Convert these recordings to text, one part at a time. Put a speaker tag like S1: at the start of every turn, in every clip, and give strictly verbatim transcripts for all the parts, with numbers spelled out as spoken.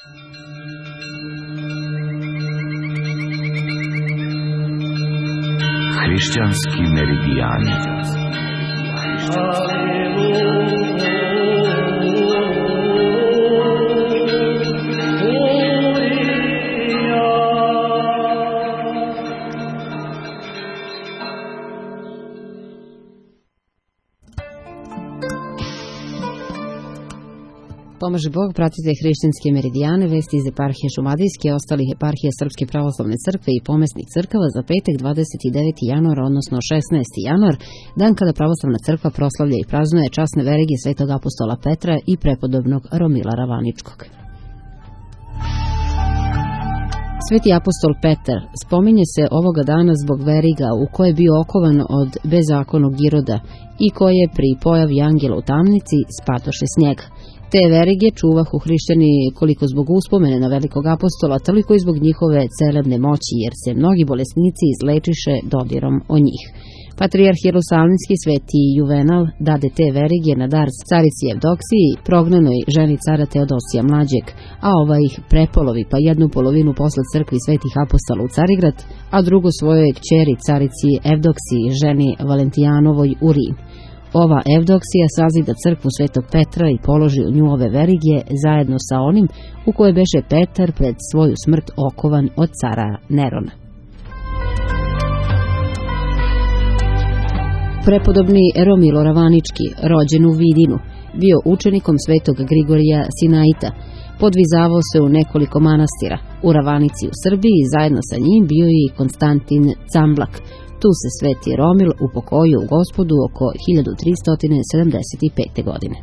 S1: Hrišćanski meridijani.
S2: Pomaže Bog, pratite hrišćanske meridijane, vesti iz eparhije Šumadijske, ostalih eparhije Srpske pravoslavne crkve i pomesnih crkava za petak dvadeset deveti januar, odnosno šesnaesti januar, dan kada pravoslavna crkva proslavlja i praznuje časne verige svetog apostola Petra i prepodobnog Romila Ravaničkog. Sveti apostol Petar spominje se ovoga dana zbog veriga u koje je bio okovan od bezakonog Iroda i koje pri pojavi angela u tamnici spadoše s njega. Te verige čuvahu hrišćani koliko zbog uspomene na velikog apostola, toliko i zbog njihove celebne moći, jer se mnogi bolesnici izlečiše dodirom o njih. Patrijarh Jerusalimski sveti Juvenal dade te verige na dar carici Evdoksiji, prognanoj ženi cara Teodosija mlađeg, a ova ih prepolovi pa jednu polovinu posla crkvi svetih apostola u Carigrad, a drugu svojoj kćeri carici Evdoksiji, ženi Valentijanovoj u Rim. Ova Evdoksija sazida crkvu svetog Petra i položi u nju ove verige zajedno sa onim u koje beše Petar pred svoju smrt okovan od cara Nerona. Prepodobni Romilo Ravanički, rođen u Vidinu, bio učenikom svetog Grigorija Sinaita, podvizavao se u nekoliko manastira. U Ravanici u Srbiji zajedno sa njim bio i Konstantin Camblak. Tu se sveti Romil upokojio u Gospodu oko hiljadu tristo sedamdeset pete godine.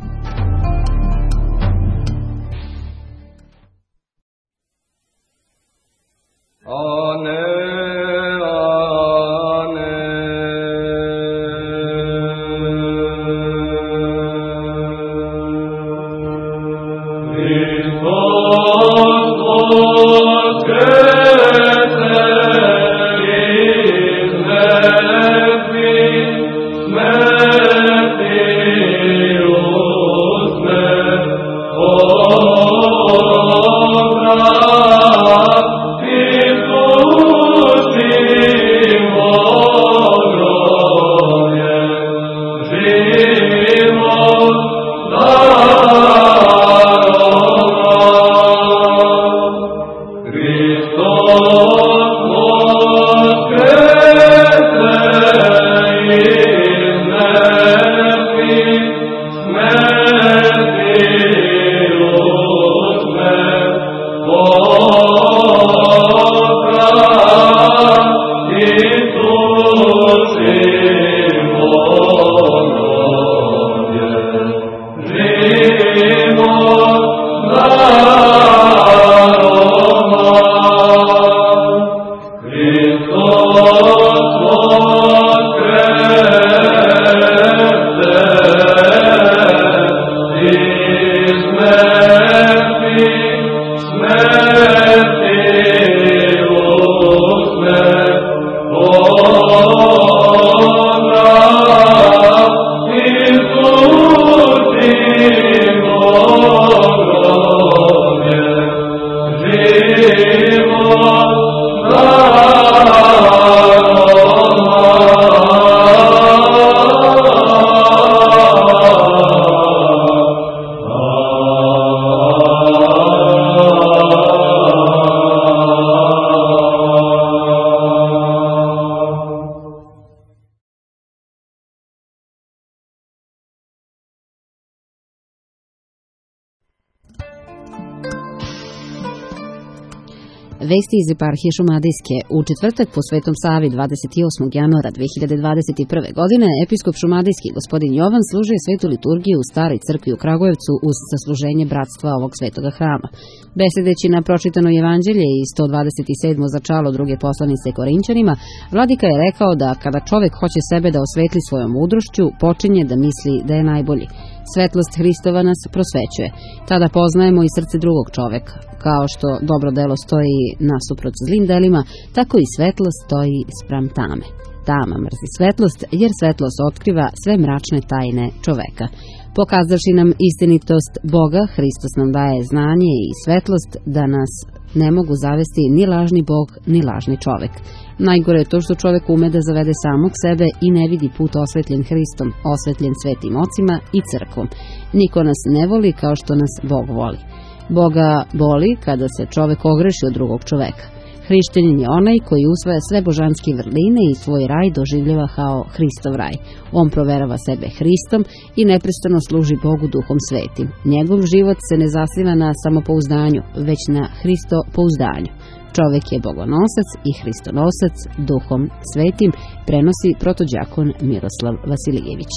S2: Vesti iz eparhije Šumadijske. U četvrtak po Svetom Savi dvadeset osmog januara dve hiljade dvadeset prve. godine episkop Šumadijski gospodin Jovan služio svetu liturgiju u Staroj crkvi u Kragujevcu uz sasluženje bratstva ovog svetoga hrama. Besedeći na pročitano evanđelje i sto dvadeset sedmo začalo druge poslanice Korinćanima, vladika je rekao da kada čovek hoće sebe da osvetli svojom mudrošću, počinje da misli da je najbolji. Svetlost Hristova nas prosvećuje. Tada poznajemo i srce drugog čoveka. Kao što dobro delo stoji nasuprot zlim delima, tako i svetlost stoji spram tame. Tama mrzi svetlost, jer svetlost otkriva sve mračne tajne čoveka. Pokazavši nam istinitost Boga, Hristos nam daje znanje i svetlost da nas ne mogu zavesti ni lažni Bog, ni lažni čovek. Najgore je to što čovek ume da zavede samog sebe i ne vidi put osvetljen Hristom, osvetljen svetim ocima i crkvom. Niko nas ne voli kao što nas Bog voli. Boga boli kada se čovek ogreši od drugog čoveka. Hrišćanin je onaj koji usvaja sve božanske vrline i svoj raj doživljava kao Hristov raj. On proverava sebe Hristom i neprestano služi Bogu duhom svetim. Njegov život se ne zasniva na samopouzdanju, već na Hristopouzdanju. Čovek je bogonosac i hristonosac duhom svetim, prenosi protođakon Miroslav Vasilijević.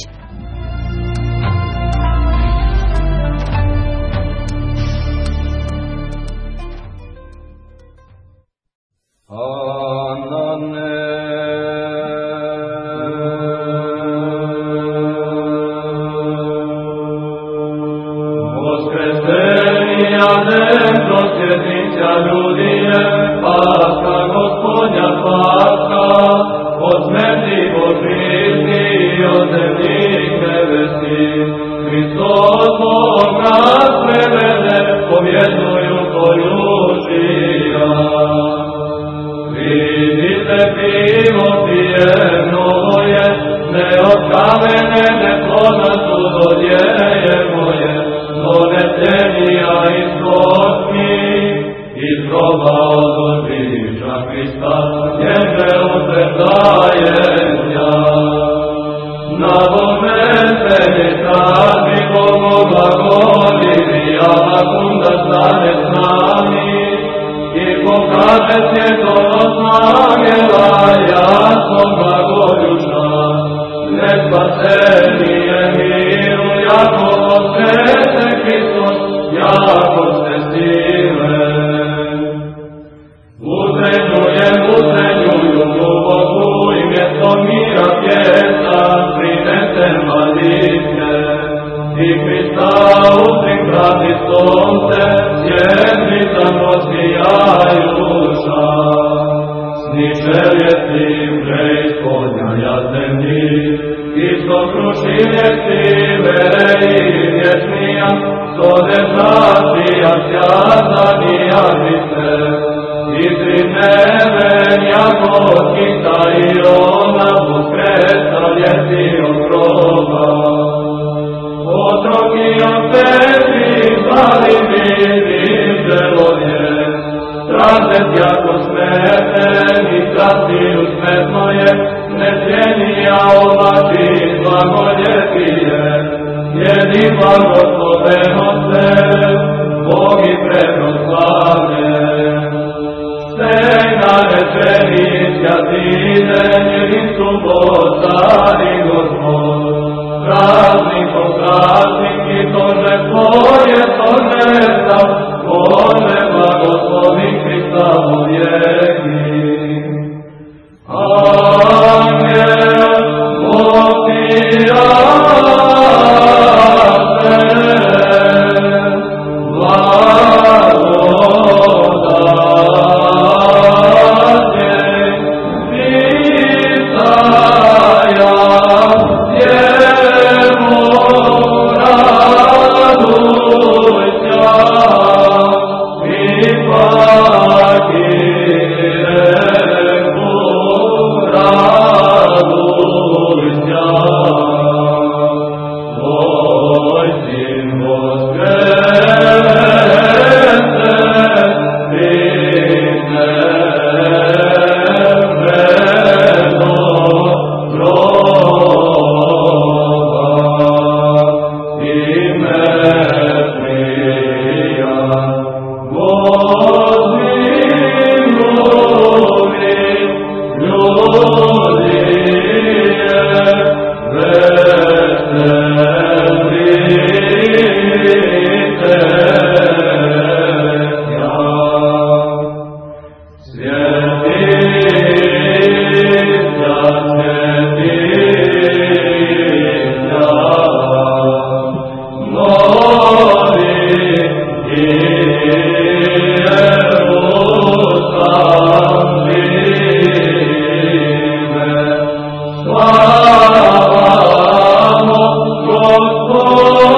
S3: Slava Gospodu!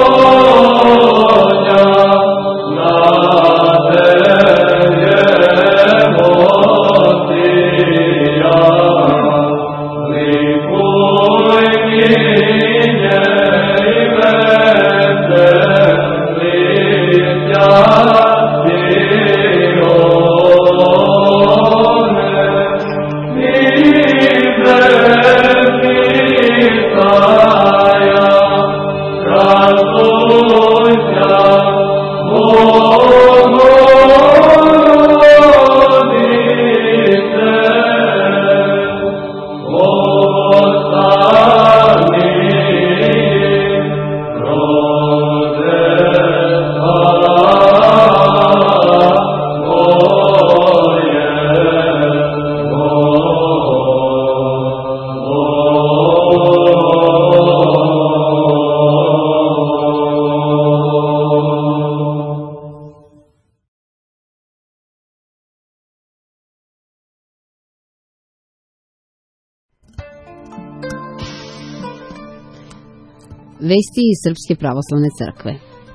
S2: Vesti iz Srpske pravoslavne crkve.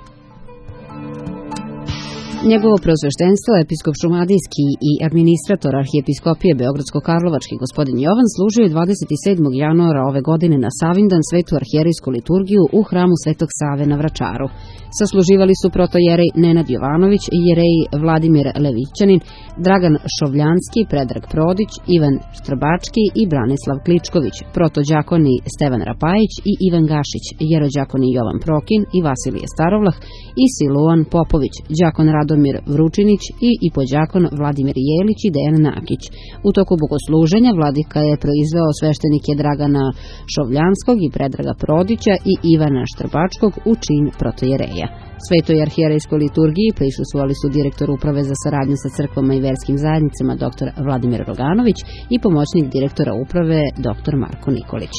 S2: Njegovo preosveštenstvo, episkop šumadijski i administrator arhijepiskopije Beogradsko-Karlovački gospodin Jovan služio je dvadeset sedmog januara ove godine na Savindan svetu arhijerejsku liturgiju u hramu Svetog Save na Vračaru. Sasluživali su protojerej Nenad Jovanović, jereji Vladimir Levićanin, Dragan Šovljanski, Predrag Prodić, Ivan Štrbački i Branislav Kličković, protođakoni Stevan Rapajić i Ivan Gašić, jerođakoni Jovan Prokin i Vasilije Starovlah i Siluan Popović, đakon Radomir Vručinić i ipođakon Vladimir Jelić i Dejan Nakić. U toku bogosluženja vladika je proizveo sveštenike Dragana Šovljanskog i Predraga Prodića i Ivana Štrbačkog u čin protojereja. Svetoj arhijerejskoj liturgiji prisustvovali su direktor Uprave za saradnju sa crkvama i verskim zajednicama dr Vladimir Roganović i pomoćnik direktora Uprave dr Marko Nikolić.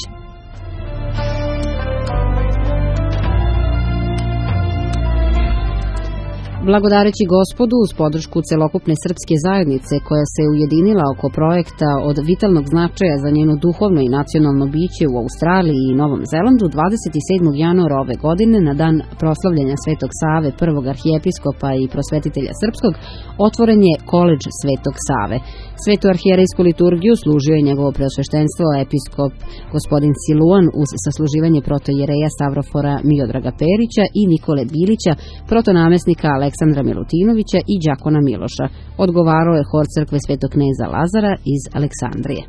S2: Blagodareći Gospodu uz podršku celokupne srpske zajednice koja se ujedinila oko projekta od vitalnog značaja za njeno duhovno i nacionalno biće u Australiji i Novom Zelandu, dvadeset sedmog januara ove godine, na dan proslavljanja Svetog Save, prvog arhijepiskopa i prosvetitelja srpskog, otvoren je koledž Svetog Save. Svetu arhijerejsku liturgiju služio je njegovo preosveštenstvo episkop gospodin Siluan uz sasluživanje protojereja Savrofora Miodraga Perića i Nikole Bilića, protonamesnika Aleksandra Milutinovića i đakona Miloša. Odgovarao je hor crkve Svetog kneza Lazara iz Aleksandrije.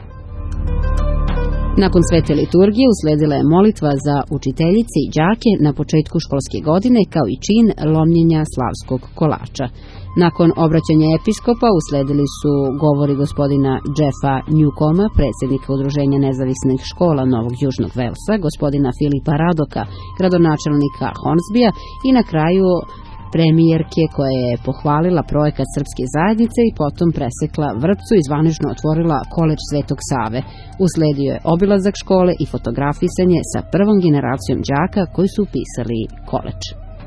S2: Nakon svete liturgije usledila je molitva za učiteljice i đake na početku školske godine, kao i čin lomljenja slavskog kolača. Nakon obraćanja episkopa usledili su govori gospodina Jeffa Newcoma, predsjednika Udruženja nezavisnih škola Novog Južnog Velsa, gospodina Filipa Radoka, gradonačelnika Hornsbija i na kraju premijerke koja je pohvalila projekat Srpske zajednice i potom presekla vrpcu i zvanično otvorila koledž Svetog Save. Usledio je obilazak škole i fotografisanje sa prvom generacijom đaka koji su upisali koledž.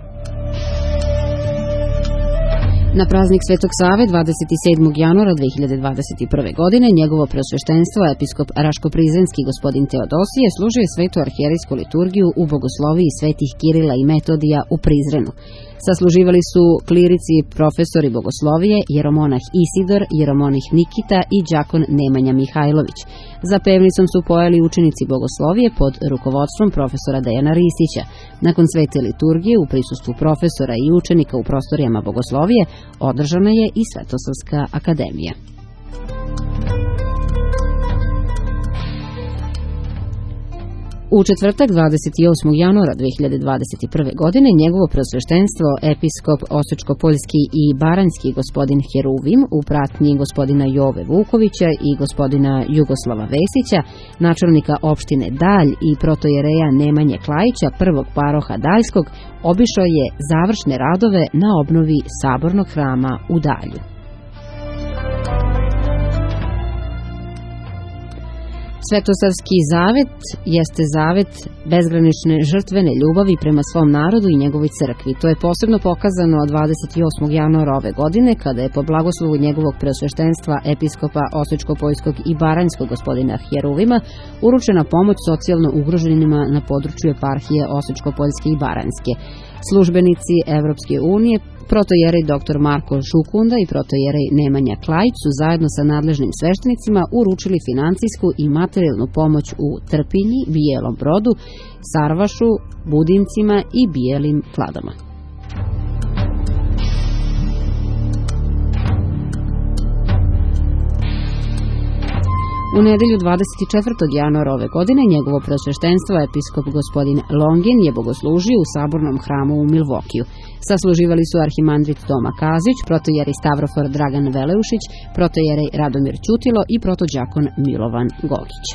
S2: Na praznik Svetog Save dvadeset sedmog januara dve hiljade dvadeset prve. godine njegovo preosveštenstvo episkop Raško-Prizrenski gospodin Teodosije služio je svetu arhijerejsku liturgiju u bogosloviji svetih Kirila i Metodija u Prizrenu. Sasluživali su klirici profesori bogoslovije, jeromonah Isidor, jeromonih Nikita i đakon Nemanja Mihajlović. Za pevnicom su pojeli učenici bogoslovije pod rukovodstvom profesora Dejana Ristića. Nakon svete liturgije u prisustvu profesora i učenika u prostorijama bogoslovije održana je i Svetosavska akademija. U četvrtak dvadeset osmog januara dve hiljade dvadeset prve. godine njegovo preosveštenstvo episkop Osečko-Poljski i Baranjski gospodin Heruvim u pratnji gospodina Jove Vukovića i gospodina Jugoslava Vesića, načelnika opštine Dalj i protojereja Nemanje Klajića, prvog paroha Daljskog, obišao je završne radove na obnovi sabornog hrama u Dalju. Svetosavski zavet jeste zavet bezgranične žrtvene ljubavi prema svom narodu i njegovoj crkvi. To je posebno pokazano dvadeset osmog januara ove godine, kada je po blagoslovu njegovog preosveštenstva episkopa Osečko-Poljskog i Baranjskog gospodina Heruvima uručena pomoć socijalno ugroženima na području eparhije Osečko-Poljske i Baranjske. Službenici Evropske unije, protojerej dr Marko Šukunda i protojerej Nemanja Klajić su zajedno sa nadležnim sveštenicima uručili financijsku i materijalnu pomoć u Trpinji, Bijelom Brodu, Sarvašu, Budincima i Bijelim Kladama. U nedelju dvadeset četvrtog januara ove godine njegovo preosveštenstvo episkop gospodin Longin je bogoslužio u sabornom hramu u Milvokiju. Sasluživali su arhimandrit Toma Kazić, protojeri Stavrofor Dragan Veleušić, protojerej Radomir Ćutilo i protođakon Milovan Gogić.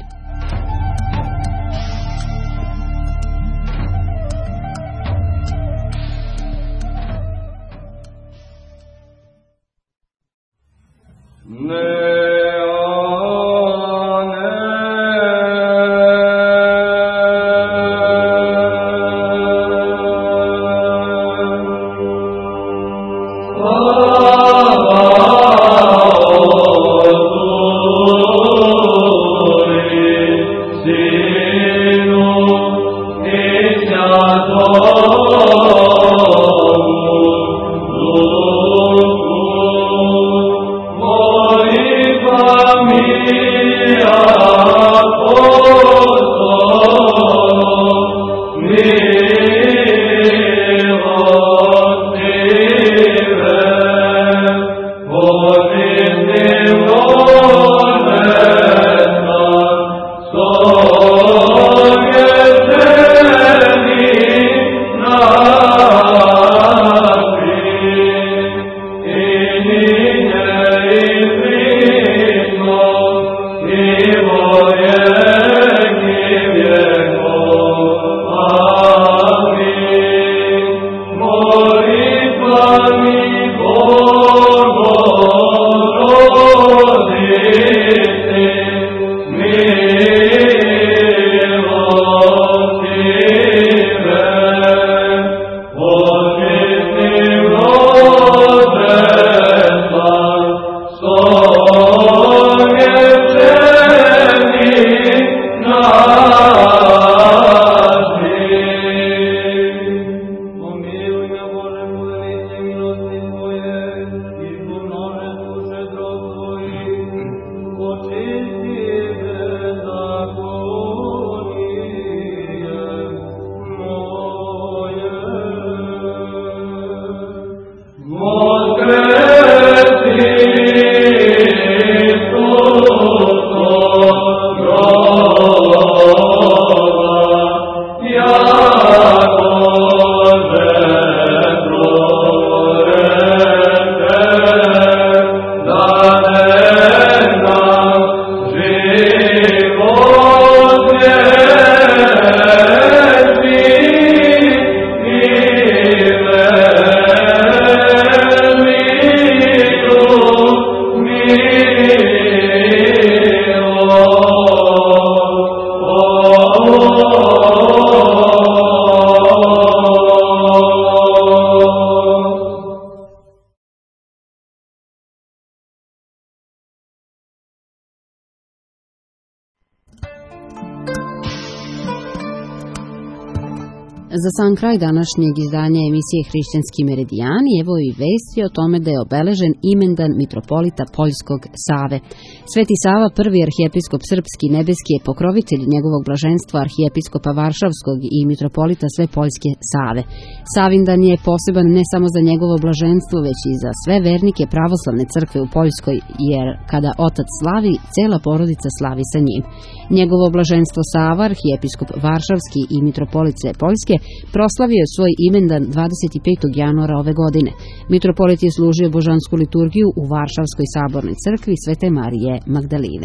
S2: Za sam kraj današnjeg izdanja emisije Hrišćanski meridijani evo i vesti o tome da je obeležen imendan mitropolita Poljskog Save. Sveti Sava, prvi arhijepiskop srpski, nebeski je pokrovitelj njegovog blaženstva arhijepiskopa Varšavskog i mitropolita sve Poljske Save. Savindan je poseban ne samo za njegovo blaženstvo, već i za sve vernike pravoslavne crkve u Poljskoj, jer kada otac slavi, cela porodica slavi sa njim. Njegovo blaženstvo Sava, arhijepiskop Varšavski i mitropolit sve Poljske, proslavio svoj imendan dvadeset petog januara ove godine. Mitropolit je služio božansku liturgiju u Varšavskoj sabornoj crkvi Svete Marije Magdaline.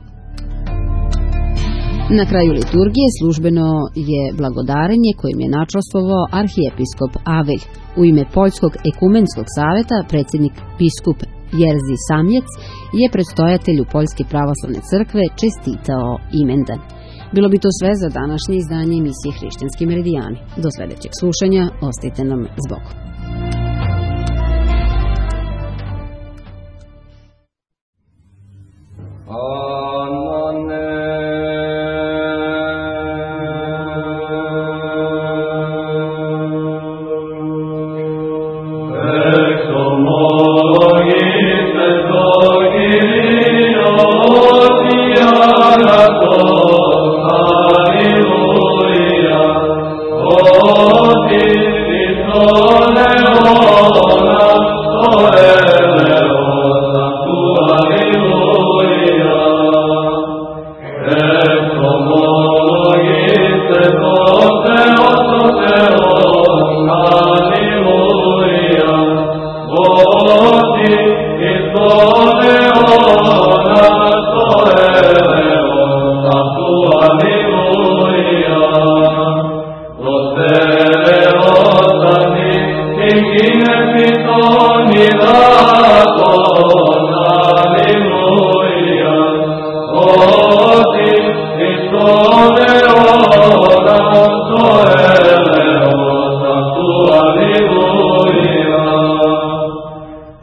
S2: Na kraju liturgije službeno je blagodarenje kojim je načastvovao arhijepiskop Avelj. U ime Poljskog ekumenskog saveta predsjednik biskup Jerzy Samjec je predstojatelju Poljske pravoslavne crkve čestitao imendan. Bilo bi to sve za današnje izdanje emisije Hrišćanski meridijani. Do sledećeg slušanja, ostajte nam s Bogom.
S3: Oh,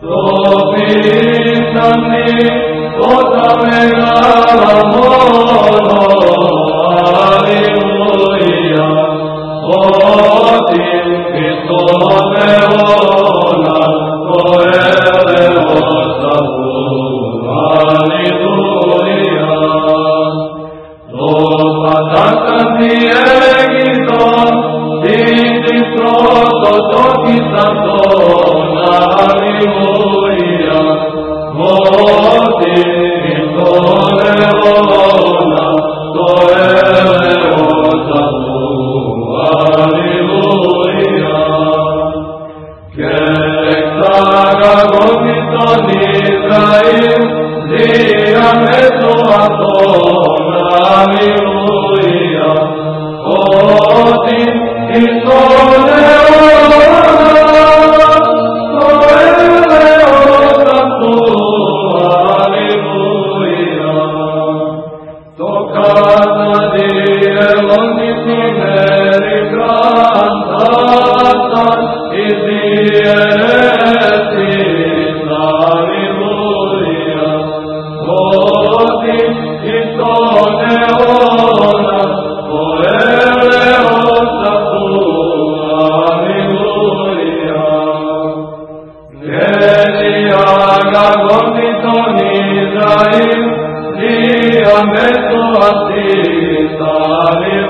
S3: Amen.